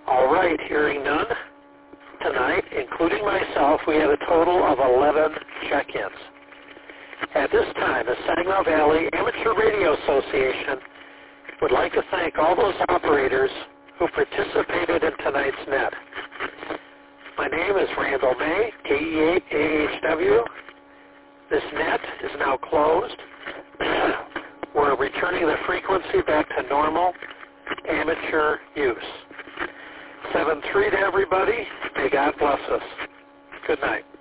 All right, hearing none. Tonight, including myself, we had a total of 11 check-ins. At this time, the Saginaw Valley Amateur Radio Association would like to thank all those operators who participated in tonight's net. My name is Randall May, KE8AHW. This net is now closed. We're returning the frequency back to normal amateur use. 7-3 to everybody. May God bless us. Good night.